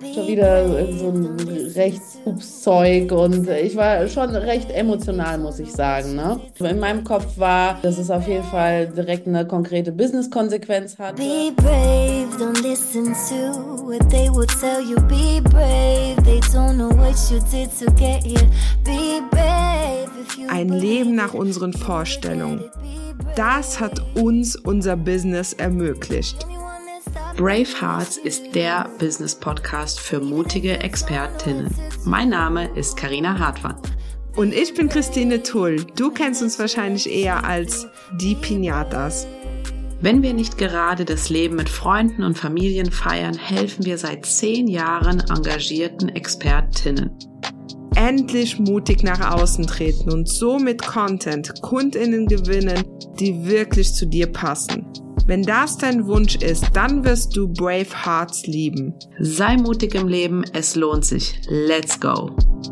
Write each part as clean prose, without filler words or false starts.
schon wieder so ein Rechtshupszeug und ich war schon recht emotional, muss ich sagen, ne? In meinem Kopf war, dass es auf jeden Fall direkt eine konkrete Business-Konsequenz hatte. Be brave, don't listen to what they will tell you. Be brave, they don't know what you did to get here. Be brave if you Ein Leben nach unseren Vorstellungen. Das hat uns unser Business ermöglicht. Brave Hearts ist der Business-Podcast für mutige Expertinnen. Mein Name ist Carina Hartmann. Und ich bin Christine Tull. Du kennst uns wahrscheinlich eher als die Pinatas. Wenn wir nicht gerade das Leben mit Freunden und Familien feiern, helfen wir seit 10 Jahren engagierten Expertinnen. Endlich mutig nach außen treten und so mit Content KundInnen gewinnen, die wirklich zu dir passen. Wenn das dein Wunsch ist, dann wirst du Brave Hearts lieben. Sei mutig im Leben, es lohnt sich. Let's go!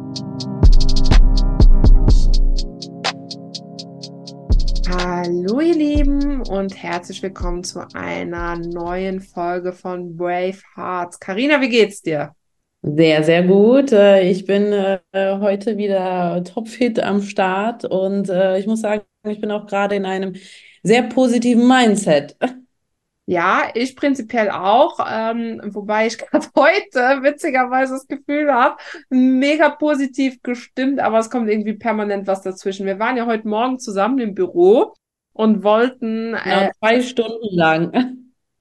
Hallo ihr Lieben und herzlich willkommen zu einer neuen Folge von Brave Hearts. Carina, wie geht's dir? Sehr, sehr gut. Ich bin heute wieder topfit am Start und ich muss sagen, ich bin auch gerade in einem sehr positiven Mindset. Ja, ich prinzipiell auch, wobei ich gerade heute witzigerweise das Gefühl habe, mega positiv gestimmt, aber es kommt irgendwie permanent was dazwischen. Wir waren ja heute Morgen zusammen im Büro und wollten... Genau, 2 Stunden lang.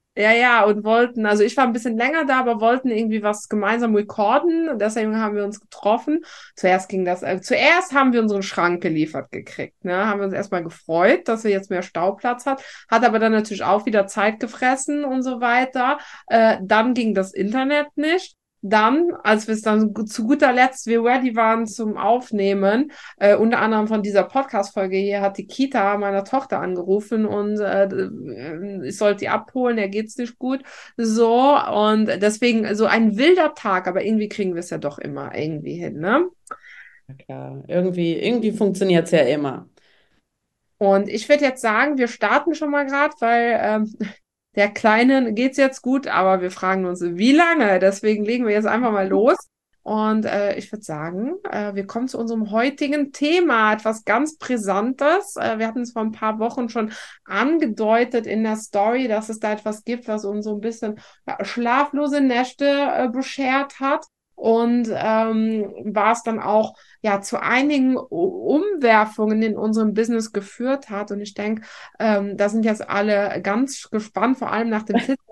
Also ich war ein bisschen länger da, aber wollten irgendwie was gemeinsam recorden. Deswegen haben wir uns getroffen. Zuerst haben wir unseren Schrank geliefert gekriegt. Ne? Haben wir uns erstmal gefreut, dass wir jetzt mehr Stauplatz hat aber dann natürlich auch wieder Zeit gefressen und so weiter. Dann ging das Internet nicht. Dann, als wir es dann zu guter Letzt wir ready waren zum Aufnehmen, unter anderem von dieser Podcast-Folge hier, hat die Kita meiner Tochter angerufen und ich sollte die abholen, ihr geht's nicht gut. So, und deswegen so ein wilder Tag, aber irgendwie kriegen wir es ja doch immer irgendwie hin, ne? Ja, klar, irgendwie funktioniert es ja immer. Und ich würde jetzt sagen, wir starten schon mal gerade, weil der Kleinen geht's jetzt gut, aber wir fragen uns, wie lange? Deswegen legen wir jetzt einfach mal los. Und ich würde sagen, wir kommen zu unserem heutigen Thema, etwas ganz Brisantes. Wir hatten es vor ein paar Wochen schon angedeutet in der Story, dass es da etwas gibt, was uns so ein bisschen schlaflose Nächte beschert hat. Und war es dann auch ja zu einigen Umwerfungen in unserem Business geführt hat. Und ich denke, da sind jetzt alle ganz gespannt, vor allem nach dem Titel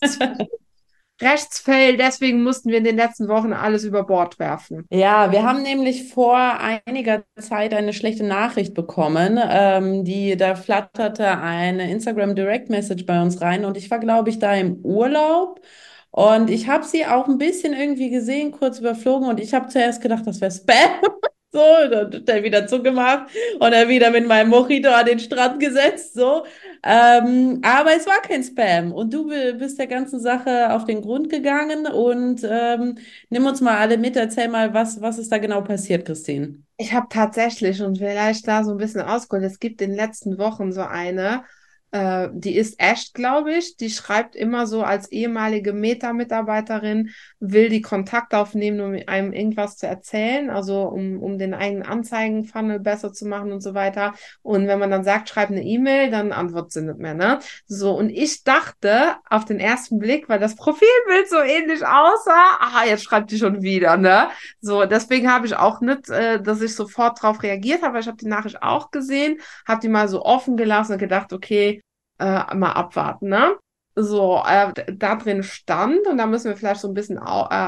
Rechtsfail. Deswegen mussten wir in den letzten Wochen alles über Bord werfen. Ja, wir haben nämlich vor einiger Zeit eine schlechte Nachricht bekommen. Da flatterte eine Instagram Direct Message bei uns rein und ich war, glaube ich, da im Urlaub. Und ich habe sie auch ein bisschen irgendwie gesehen, kurz überflogen und ich habe zuerst gedacht, das wäre Spam. So, dann wieder zugemacht und dann wieder mit meinem Mojito an den Strand gesetzt. So. Aber es war kein Spam und du bist der ganzen Sache auf den Grund gegangen und nimm uns mal alle mit, erzähl mal, was ist da genau passiert, Christine? Ich habe tatsächlich und vielleicht da so ein bisschen ausgeholt, es gibt in den letzten Wochen so eine, die ist Ash, glaube ich, die schreibt immer so als ehemalige Meta-Mitarbeiterin, will die Kontakt aufnehmen, um einem irgendwas zu erzählen, also um den eigenen Anzeigen-Funnel besser zu machen und so weiter. Und wenn man dann sagt, schreib eine E-Mail, dann antwortet sie nicht mehr, ne? So, und ich dachte auf den ersten Blick, weil das Profilbild so ähnlich aussah, jetzt schreibt die schon wieder, ne? So, deswegen habe ich auch nicht, dass ich sofort drauf reagiert habe, weil ich habe die Nachricht auch gesehen, habe die mal so offen gelassen und gedacht, okay, mal abwarten, ne? So, da drin stand, und da müssen wir vielleicht so ein bisschen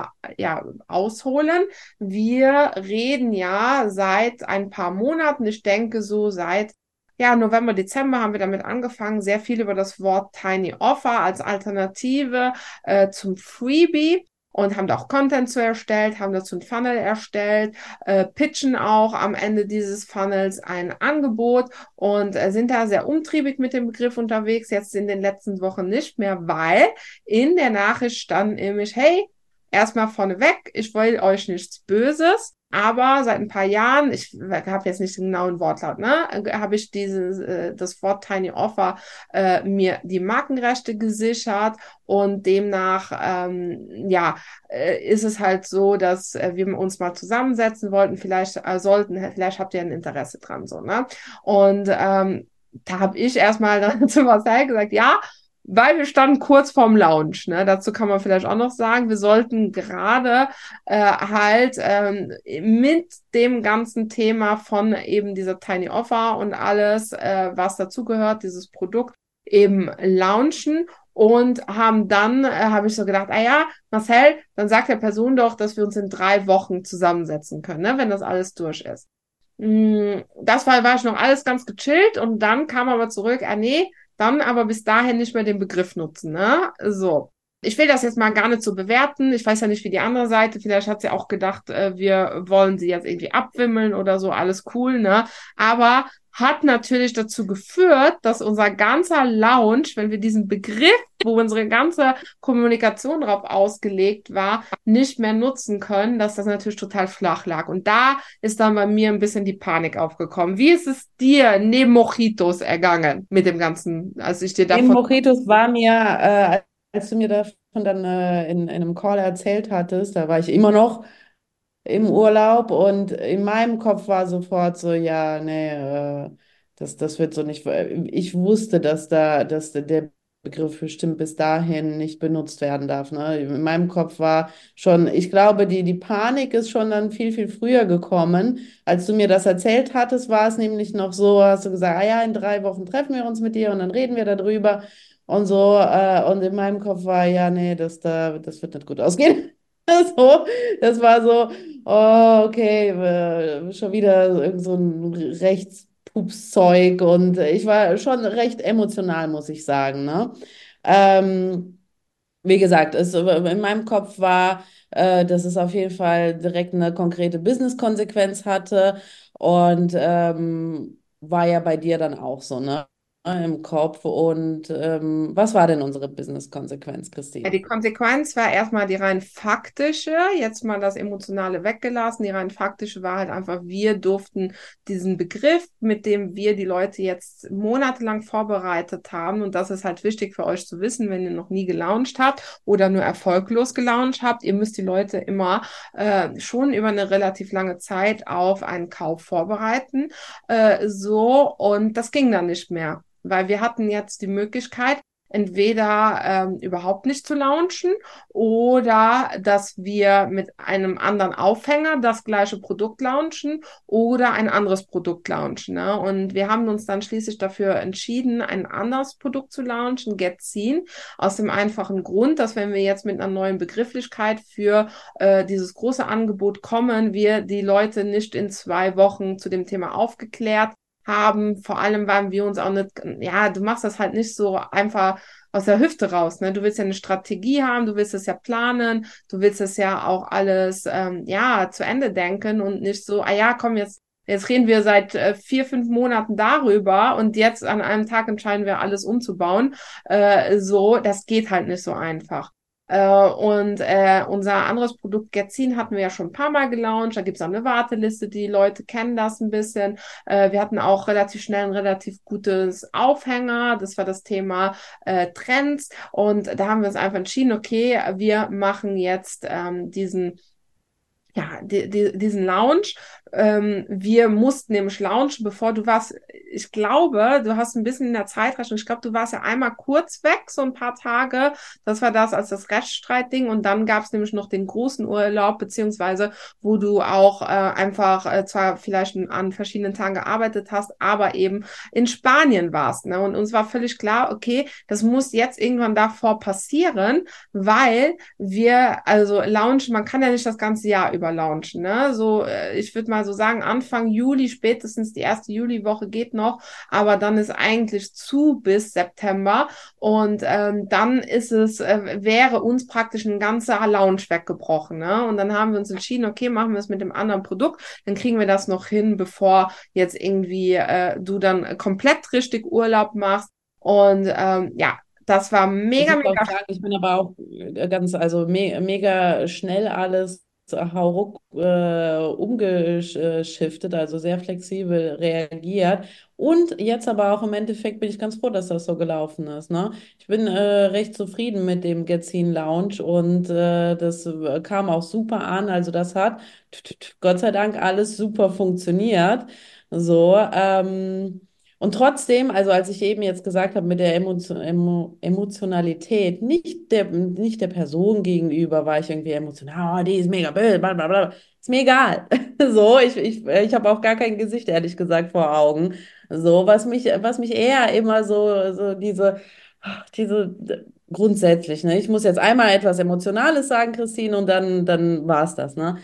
ausholen. Wir reden ja seit ein paar Monaten, ich denke so seit November, Dezember haben wir damit angefangen, sehr viel über das Wort Tiny Offer als Alternative zum Freebie. Und haben da auch Content zu erstellt, haben dazu ein Funnel erstellt, pitchen auch am Ende dieses Funnels ein Angebot und sind da sehr umtriebig mit dem Begriff unterwegs, jetzt in den letzten Wochen nicht mehr, weil in der Nachricht stand nämlich, hey, erstmal vorneweg, ich will euch nichts Böses, Aber seit ein paar Jahren, ich habe jetzt nicht den genauen Wortlaut, ne, habe ich das Wort Tiny Offer mir die Markenrechte gesichert und demnach ist es halt so, dass wir uns mal zusammensetzen wollten, vielleicht habt ihr ein Interesse dran, so, ne? Und da habe ich erstmal dann zu Marcel gesagt, ja, weil wir standen kurz vorm Launch, ne? Dazu kann man vielleicht auch noch sagen, wir sollten gerade mit dem ganzen Thema von eben dieser Tiny Offer und alles, was dazugehört, dieses Produkt eben launchen und haben dann, habe ich so gedacht, ah ja, Marcel, dann sagt der Person doch, dass wir uns in 3 Wochen zusammensetzen können, ne? Wenn das alles durch ist. War ich noch alles ganz gechillt und dann kam aber zurück, nee, dann aber bis dahin nicht mehr den Begriff nutzen, ne? So. Ich will das jetzt mal gar nicht so bewerten. Ich weiß ja nicht, wie die andere Seite. Vielleicht hat sie auch gedacht, wir wollen sie jetzt irgendwie abwimmeln oder so. Alles cool, ne? Aber hat natürlich dazu geführt, dass unser ganzer Lounge, wenn wir diesen Begriff, wo unsere ganze Kommunikation drauf ausgelegt war, nicht mehr nutzen können, dass das natürlich total flach lag. Und da ist dann bei mir ein bisschen die Panik aufgekommen. Wie ist es dir neben Mojitos ergangen mit dem Ganzen, als ich dir In davon... Mojitos war mir, als du mir davon dann in einem Call erzählt hattest, da war ich immer noch im Urlaub und in meinem Kopf war sofort so, ja, nee, das wird so nicht. Ich wusste, dass der Begriff bestimmt bis dahin nicht benutzt werden darf. Ne? In meinem Kopf war schon, ich glaube, die Panik ist schon dann viel, viel früher gekommen. Als du mir das erzählt hattest, war es nämlich noch so, hast du gesagt, ah ja, in 3 Wochen treffen wir uns mit dir und dann reden wir darüber und so. Und in meinem Kopf war, ja, nee, das wird nicht gut ausgehen. So, das war so, oh, okay, schon wieder irgend so ein Rechtspupszeug und ich war schon recht emotional, muss ich sagen, ne? Ähm, Wie gesagt, in meinem Kopf war, dass es auf jeden Fall direkt eine konkrete Business-Konsequenz hatte und war ja bei dir dann auch so, ne? Im Kopf. Und was war denn unsere Business-Konsequenz, Ja, Christine? die Konsequenz war erstmal die rein faktische, jetzt mal das Emotionale weggelassen. Die rein faktische war halt einfach, wir durften diesen Begriff, mit dem wir die Leute jetzt monatelang vorbereitet haben, und das ist halt wichtig für euch zu wissen, wenn ihr noch nie gelauncht habt oder nur erfolglos gelauncht habt, ihr müsst die Leute immer schon über eine relativ lange Zeit auf einen Kauf vorbereiten. Und das ging dann nicht mehr, weil wir hatten jetzt die Möglichkeit, entweder überhaupt nicht zu launchen oder dass wir mit einem anderen Aufhänger das gleiche Produkt launchen oder ein anderes Produkt launchen. Ne? Und wir haben uns dann schließlich dafür entschieden, ein anderes Produkt zu launchen, GetSeen, aus dem einfachen Grund, dass wenn wir jetzt mit einer neuen Begrifflichkeit für dieses große Angebot kommen, wir die Leute nicht in 2 Wochen zu dem Thema aufgeklärt haben. Vor allem waren wir uns auch nicht, ja, du machst das halt nicht so einfach aus der Hüfte raus, ne? Du willst ja eine Strategie haben, du willst es ja planen, du willst es ja auch alles, zu Ende denken und nicht so, ah ja, komm, jetzt reden wir seit 4, 5 Monaten darüber und jetzt an einem Tag entscheiden wir alles umzubauen. Das geht halt nicht so einfach. Unser anderes Produkt GetSeen hatten wir ja schon ein paar Mal gelauncht. Da gibt es auch eine Warteliste, die Leute kennen das ein bisschen. Wir hatten auch relativ schnell ein relativ gutes Aufhänger. Das war das Thema Trends. Und da haben wir uns einfach entschieden, okay, wir machen jetzt diesen Lounge. Wir mussten nämlich launchen, bevor du warst, ich glaube, du hast ein bisschen in der Zeitrechnung, ich glaube, du warst ja einmal kurz weg, so ein paar Tage. Das war das als das Rechtsstreitding. Und dann gab es nämlich noch den großen Urlaub, beziehungsweise wo du auch zwar vielleicht an verschiedenen Tagen gearbeitet hast, aber eben in Spanien warst. Ne? Und uns war völlig klar, okay, das muss jetzt irgendwann davor passieren, weil also launchen, man kann ja nicht das ganze Jahr über launchen. Ne? So, ich würde mal so sagen, Anfang Juli, spätestens die erste Juliwoche geht noch, aber dann ist eigentlich zu bis September und dann wäre uns praktisch ein ganzer Lounge weggebrochen. Ne? Und dann haben wir uns entschieden, okay, machen wir es mit dem anderen Produkt, dann kriegen wir das noch hin, bevor jetzt irgendwie du dann komplett richtig Urlaub machst. Und das war Ich mega, muss auch mega. sagen, ich bin aber auch also mega schnell alles Hauruck umgeschiftet, also sehr flexibel reagiert. Und jetzt aber auch im Endeffekt bin ich ganz froh, dass das so gelaufen ist, ne? Ich bin recht zufrieden mit dem Getzin Lounge und das kam auch super an. Also das hat Gott sei Dank alles super funktioniert. So, und trotzdem, also als ich eben jetzt gesagt habe, mit der Emotionalität, nicht der Person gegenüber war ich irgendwie emotional, oh, die ist mega böse, bla bla bla. Ist mir egal. So, ich habe auch gar kein Gesicht, ehrlich gesagt, vor Augen. So, was mich eher immer so diese grundsätzlich, ne? Ich muss jetzt einmal etwas Emotionales sagen, Christine, und dann war es das, ne?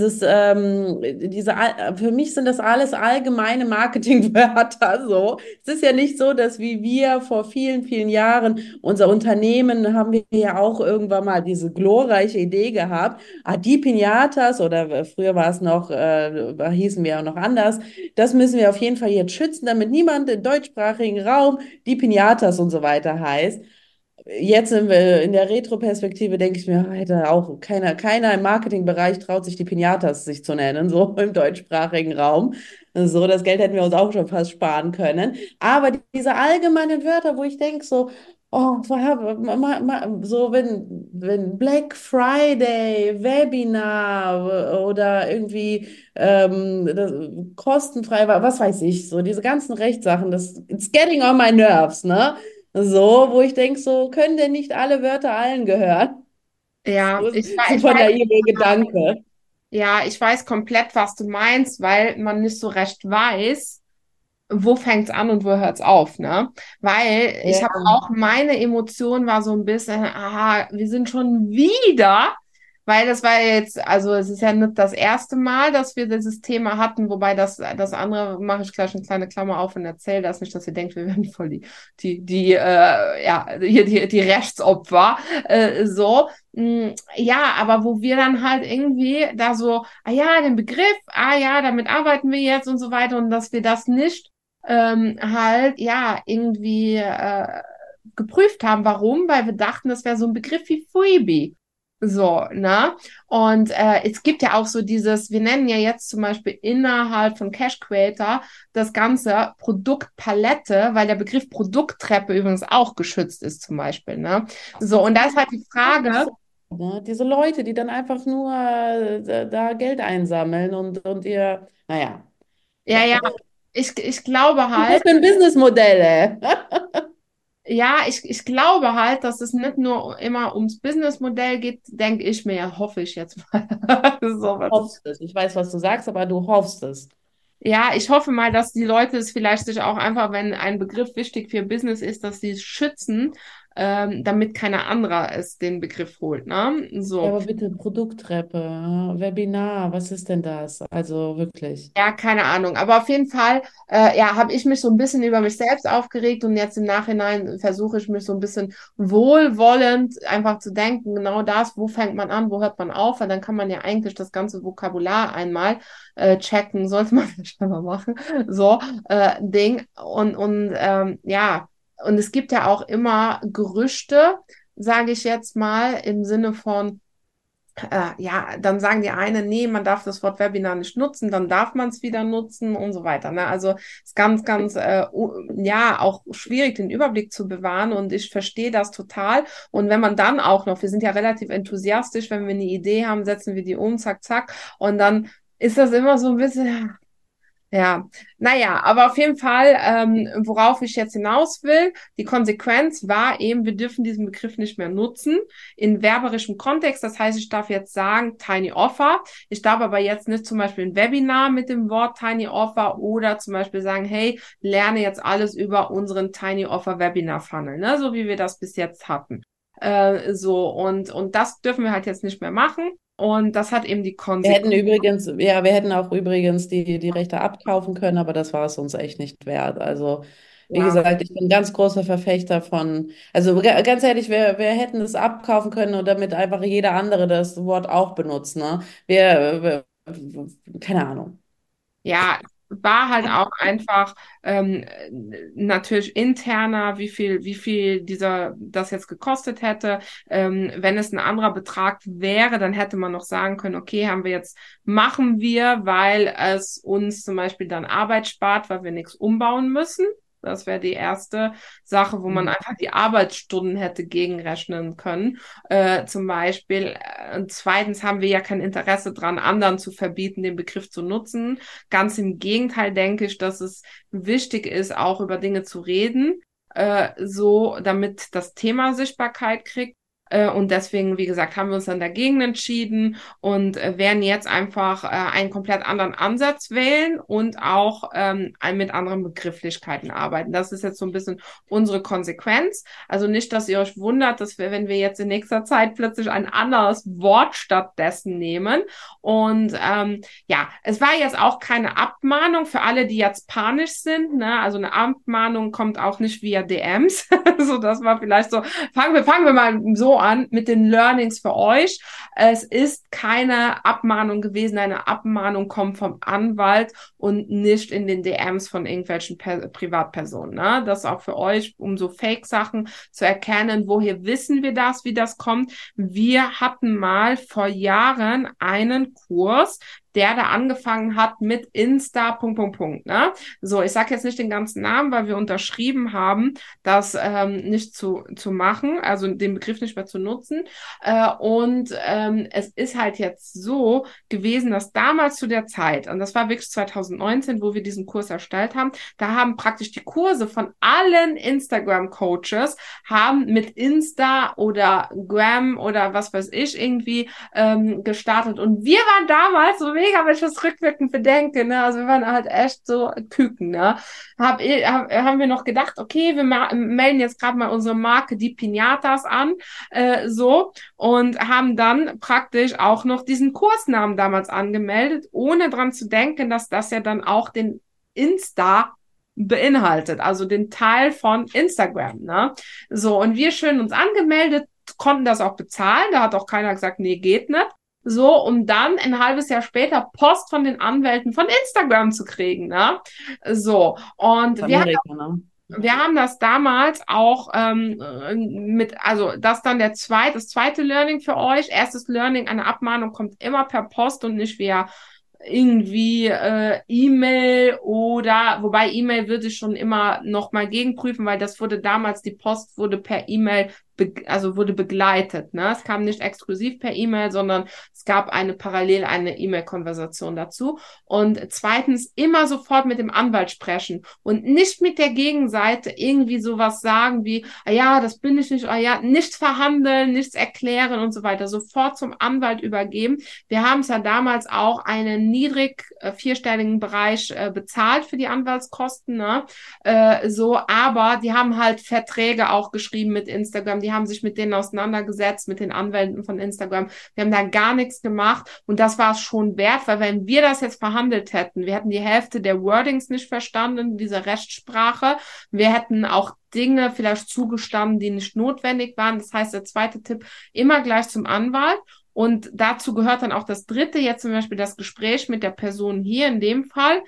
Für mich sind das alles allgemeine Marketingwörter, so. Es ist ja nicht so, dass wie wir vor vielen, vielen Jahren unser Unternehmen haben wir ja auch irgendwann mal diese glorreiche Idee gehabt, die Pinatas oder früher war es noch, hießen wir ja noch anders, das müssen wir auf jeden Fall jetzt schützen, damit niemand im deutschsprachigen Raum die Pinatas und so weiter heißt. Jetzt in der Retro-Perspektive denke ich mir, Alter, auch keiner im Marketingbereich traut sich die Pinatas sich zu nennen, so im deutschsprachigen Raum. So, das Geld hätten wir uns auch schon fast sparen können. Aber diese allgemeinen Wörter, wo ich denke so, oh, so wenn Black Friday, Webinar oder irgendwie kostenfrei war, was weiß ich, so diese ganzen Rechtssachen, it's getting on my nerves, ne? So, wo ich denke, so können denn nicht alle Wörter allen gehören? Ja, So ist super naiver Gedanke. ja, ich weiß komplett, was du meinst, weil man nicht so recht weiß, wo fängt's an und wo hört's auf, ne? Weil ich Ja. habe auch meine Emotion war so ein bisschen, aha, wir sind schon wieder, weil das war ja jetzt, also es ist ja nicht das erste Mal, dass wir dieses Thema hatten, wobei das andere mache ich gleich eine kleine Klammer auf und erzähle das nicht, dass ihr denkt, wir werden voll ja, hier die Rechtsopfer, so. Ja, aber wo wir dann halt irgendwie da so, ah ja, den Begriff, ah ja, damit arbeiten wir jetzt und so weiter und dass wir das nicht halt ja irgendwie geprüft haben. Warum? Weil wir dachten, das wäre so ein Begriff wie Freebie. So, ne? Und es gibt ja auch so dieses, wir nennen ja jetzt zum Beispiel innerhalb von Cash Creator das ganze Produktpalette, weil der Begriff Produkttreppe übrigens auch geschützt ist zum Beispiel, ne? So, und da ist halt die Frage, Ne? Diese Leute, die dann einfach nur da Geld einsammeln und naja. ja, ja, ich glaube Was ist das halt, für ein Businessmodell, ey? ja, ich glaube halt, dass es nicht nur immer ums Businessmodell geht, denke ich mir, ja, hoffe ich jetzt mal. So Du was. hoffst es. Ich weiß, was du sagst, aber du hoffst es. Ja, ich hoffe mal, dass die Leute es vielleicht sich auch einfach, wenn ein Begriff wichtig für ihr Business ist, dass sie es schützen, damit keiner anderer es den Begriff holt, ne? Ja, So. aber bitte Produkttreppe, Webinar, was ist denn das? Also wirklich. Ja, keine Ahnung. Aber auf jeden Fall, ja, habe ich mich so ein bisschen über mich selbst aufgeregt und jetzt im Nachhinein versuche ich mich so ein bisschen wohlwollend einfach zu denken, genau das, wo fängt man an, wo hört man auf, weil dann kann man ja eigentlich das ganze Vokabular einmal checken, sollte man vielleicht mal machen, so Ding. Und ja, und es gibt ja auch immer Gerüchte, sage ich jetzt mal, im Sinne von ja, dann sagen die einen, nee, man darf das Wort Webinar nicht nutzen, dann darf man es wieder nutzen und so weiter. Ne? Also ist ganz, ja, auch schwierig, den Überblick zu bewahren und ich verstehe das total. Und wenn man dann auch noch, wir sind ja relativ enthusiastisch, wenn wir eine Idee haben, setzen wir die um, zack, zack. Und dann ist das immer so ein bisschen, ja, naja, aber auf jeden Fall, worauf ich jetzt hinaus will, die Konsequenz war eben, wir dürfen diesen Begriff nicht mehr nutzen in werberischem Kontext. Das heißt, ich darf jetzt sagen Tiny Offer. Ich darf aber jetzt nicht zum Beispiel ein Webinar mit dem Wort Tiny Offer oder zum Beispiel sagen, hey, lerne jetzt alles über unseren Tiny Offer Webinar Funnel, ne, so wie wir das bis jetzt hatten. So, und das dürfen wir halt jetzt nicht mehr machen. Und das hat eben die Konsequenz. Wir hätten auch übrigens die Rechte abkaufen können, aber das war es uns echt nicht wert. Also, wie Ja. gesagt, ich bin ein ganz großer Verfechter von, also ganz ehrlich, wir hätten es abkaufen können und damit einfach jeder andere das Wort auch benutzt, ne? Keine Ahnung. Ja, war halt auch einfach natürlich interner, wie viel das jetzt gekostet hätte. Wenn es ein anderer Betrag wäre, dann hätte man noch sagen können, okay, machen wir, weil es uns zum Beispiel dann Arbeit spart, weil wir nichts umbauen müssen. Das wäre die erste Sache, wo man einfach die Arbeitsstunden hätte gegenrechnen können. Zum Beispiel. Und zweitens haben wir ja kein Interesse dran, anderen zu verbieten, den Begriff zu nutzen. Ganz im Gegenteil denke ich, dass es wichtig ist, auch über Dinge zu reden, so damit das Thema Sichtbarkeit kriegt. Und deswegen, wie gesagt, haben wir uns dann dagegen entschieden und werden jetzt einfach einen komplett anderen Ansatz wählen und auch mit anderen Begrifflichkeiten arbeiten. Das ist jetzt so ein bisschen unsere Konsequenz. Also nicht, dass ihr euch wundert, dass wenn wir jetzt in nächster Zeit plötzlich ein anderes Wort stattdessen nehmen. Und ja, es war jetzt auch keine Abmahnung für alle, die jetzt panisch sind. Ne? Also eine Abmahnung kommt auch nicht via DMs. So, das war vielleicht so, fangen wir mal so an mit den Learnings für euch. Es ist keine Abmahnung gewesen. Eine Abmahnung kommt vom Anwalt und nicht in den DMs von irgendwelchen Privatpersonen. Ne? Das ist auch für euch, um so Fake-Sachen zu erkennen. Woher wissen wir das, wie das kommt? Wir hatten mal vor Jahren einen Kurs, der da angefangen hat mit Insta, .. Ne? So, ich sage jetzt nicht den ganzen Namen, weil wir unterschrieben haben, das nicht zu machen, also den Begriff nicht mehr zu nutzen. Und es ist halt jetzt so gewesen, dass damals zu der Zeit, und das war wirklich 2019, wo wir diesen Kurs erstellt haben, da haben praktisch die Kurse von allen Instagram-Coaches haben mit Insta oder Gram oder was weiß ich irgendwie gestartet. Und wir waren damals so mega, wenn ich das rückwirkend bedenke, ne? Also wir waren halt echt so Küken, ne? Haben wir noch gedacht, okay, wir melden jetzt gerade mal unsere Marke die Pinatas an, so, und haben dann praktisch auch noch diesen Kursnamen damals angemeldet, ohne dran zu denken, dass das ja dann auch den Insta beinhaltet, also den Teil von Instagram, ne? So, und wir schön uns angemeldet, konnten das auch bezahlen, da hat auch keiner gesagt, nee, geht nicht. So, um dann ein halbes Jahr später Post von den Anwälten von Instagram zu kriegen, ne? So, und Amerika, ne? wir haben das damals auch also das dann das zweite Learning für euch. Erstes Learning, eine Abmahnung kommt immer per Post und nicht via irgendwie E-Mail oder, wobei E-Mail würde ich schon immer noch mal gegenprüfen, weil das wurde damals, die Post wurde per E-Mail wurde begleitet, ne? Es kam nicht exklusiv per E-Mail, sondern es gab eine E-Mail-Konversation dazu. Und zweitens, immer sofort mit dem Anwalt sprechen und nicht mit der Gegenseite irgendwie sowas sagen wie, ah ja, das bin ich nicht, ah ja, nichts verhandeln, nichts erklären und so weiter. Sofort zum Anwalt übergeben. Wir haben es ja damals auch einen vierstelligen Bereich bezahlt für die Anwaltskosten, ne? Aber die haben halt Verträge auch geschrieben mit Instagram, die haben sich mit denen auseinandergesetzt, mit den Anwälten von Instagram. Wir haben da gar nichts gemacht und das war es schon wert, weil wenn wir das jetzt verhandelt hätten, wir hätten die Hälfte der Wordings nicht verstanden, diese Rechtssprache, wir hätten auch Dinge vielleicht zugestanden, die nicht notwendig waren. Das heißt, der zweite Tipp, immer gleich zum Anwalt. Und dazu gehört dann auch das dritte, jetzt zum Beispiel das Gespräch mit der Person hier in dem Fall,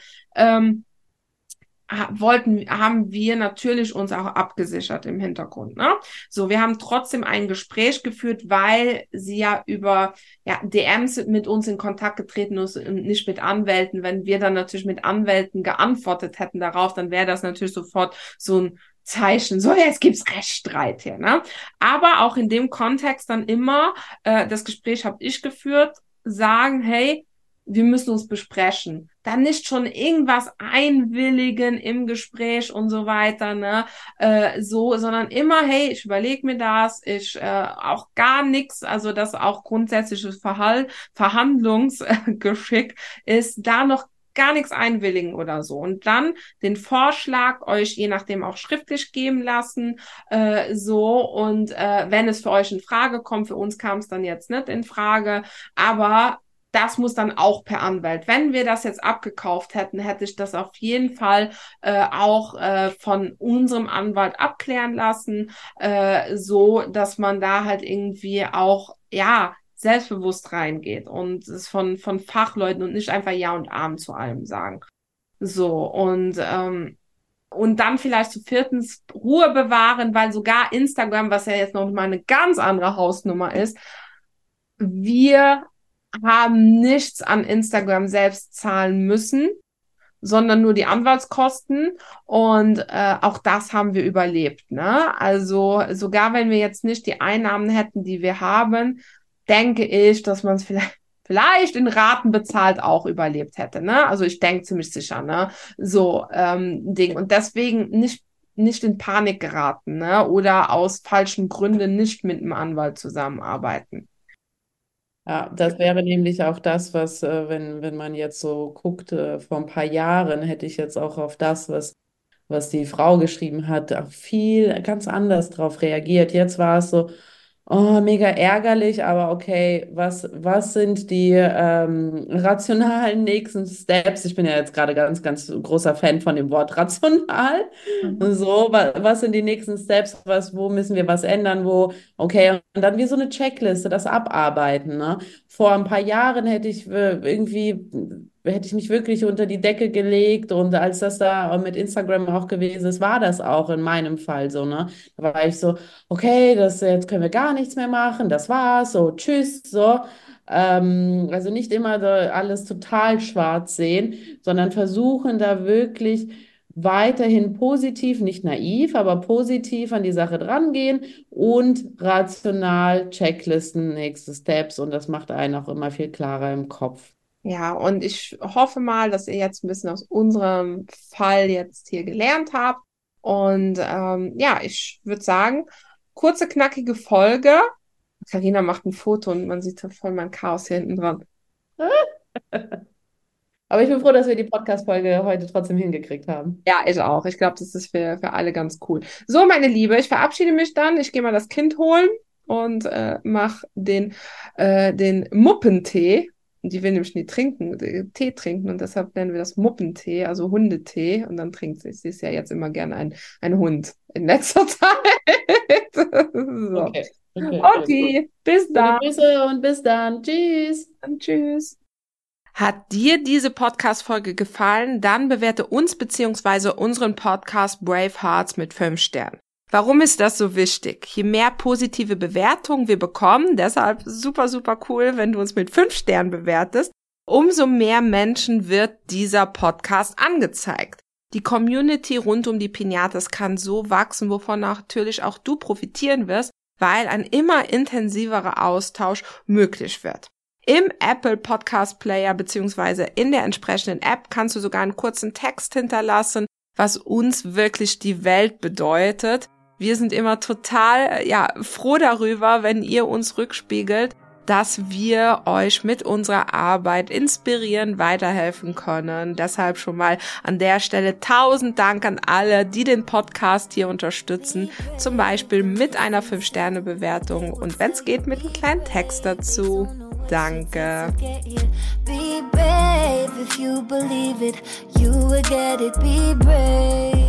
haben wir natürlich uns auch abgesichert im Hintergrund, ne? So, wir haben trotzdem ein Gespräch geführt, weil sie ja über DMs mit uns in Kontakt getreten ist und nicht mit Anwälten. Wenn wir dann natürlich mit Anwälten geantwortet hätten darauf, dann wäre das natürlich sofort so ein Zeichen, so jetzt gibt's Rechtsstreit hier, ne? Aber auch in dem Kontext dann immer, das Gespräch habe ich geführt, sagen, hey, wir müssen uns besprechen. Dann nicht schon irgendwas einwilligen im Gespräch und so weiter, ne? Sondern immer, hey, ich überlege mir das, auch gar nichts, also das auch grundsätzliches Verhandlungsgeschick ist, da noch gar nichts einwilligen oder so. Und dann den Vorschlag euch je nachdem auch schriftlich geben lassen, und wenn es für euch in Frage kommt, für uns kam es dann jetzt nicht in Frage, aber das muss dann auch per Anwalt. Wenn wir das jetzt abgekauft hätten, hätte ich das auf jeden Fall auch von unserem Anwalt abklären lassen, so dass man da halt irgendwie auch, selbstbewusst reingeht und es von Fachleuten und nicht einfach Ja und Amen zu allem sagen. So, und dann vielleicht zu viertens Ruhe bewahren, weil sogar Instagram, was ja jetzt noch mal eine ganz andere Hausnummer ist, wir haben nichts an Instagram selbst zahlen müssen, sondern nur die Anwaltskosten und auch das haben wir überlebt, ne? Also sogar wenn wir jetzt nicht die Einnahmen hätten, die wir haben, denke ich, dass man es vielleicht in Raten bezahlt auch überlebt hätte, ne? Also ich denke ziemlich sicher, ne? So Ding und deswegen nicht in Panik geraten, ne? Oder aus falschen Gründen nicht mit einem Anwalt zusammenarbeiten. Ja, das wäre nämlich auch das, was, wenn man jetzt so guckt, vor ein paar Jahren hätte ich jetzt auch auf das, was die Frau geschrieben hat, auch viel ganz anders drauf reagiert. Jetzt war es so, oh, mega ärgerlich, aber okay, was sind die rationalen nächsten Steps? Ich bin ja jetzt gerade ganz, ganz großer Fan von dem Wort rational. Mhm. So, was sind die nächsten Steps? Wo müssen wir was ändern? Okay, und dann wie so eine Checkliste, das abarbeiten, ne? Vor ein paar Jahren hätte ich mich wirklich unter die Decke gelegt und als das da mit Instagram auch gewesen ist, war das auch in meinem Fall so, ne? Da war ich so, okay, jetzt können wir gar nichts mehr machen, das war's, so, tschüss, so. Also nicht immer so alles total schwarz sehen, sondern versuchen da wirklich weiterhin positiv, nicht naiv, aber positiv an die Sache drangehen und rational Checklisten, nächste Steps und das macht einen auch immer viel klarer im Kopf. Ja, und ich hoffe mal, dass ihr jetzt ein bisschen aus unserem Fall jetzt hier gelernt habt. Und ja, ich würde sagen, kurze, knackige Folge. Carina macht ein Foto und man sieht da voll mein Chaos hier hinten dran. Aber ich bin froh, dass wir die Podcast-Folge heute trotzdem hingekriegt haben. Ja, ich auch. Ich glaube, das ist für alle ganz cool. So, meine Liebe, ich verabschiede mich dann. Ich gehe mal das Kind holen und mache den Muppentee. Die will nämlich nie trinken, Tee trinken und deshalb nennen wir das Muppentee, also Hundetee. Und dann trinkt sie. Sie ist ja jetzt immer gerne ein Hund in letzter Zeit. So. Okay, okay, schön. Okay, bis Liebe dann. Grüße und bis dann. Tschüss. Tschüss. Hat dir diese Podcast-Folge gefallen? Dann bewerte uns bzw. unseren Podcast Brave Hearts mit 5 Sternen. Warum ist das so wichtig? Je mehr positive Bewertungen wir bekommen, deshalb super, super cool, wenn du uns mit 5 Sternen bewertest, umso mehr Menschen wird dieser Podcast angezeigt. Die Community rund um die Pinatas kann so wachsen, wovon natürlich auch du profitieren wirst, weil ein immer intensiverer Austausch möglich wird. Im Apple Podcast Player bzw. in der entsprechenden App kannst du sogar einen kurzen Text hinterlassen, was uns wirklich die Welt bedeutet. Wir sind immer total froh darüber, wenn ihr uns rückspiegelt, dass wir euch mit unserer Arbeit inspirieren, weiterhelfen können. Deshalb schon mal an der Stelle 1000 Dank an alle, die den Podcast hier unterstützen, zum Beispiel mit einer 5-Sterne-Bewertung und wenn es geht, mit einem kleinen Text dazu. Danke. Be brave if you believe it, you will get it. Be brave.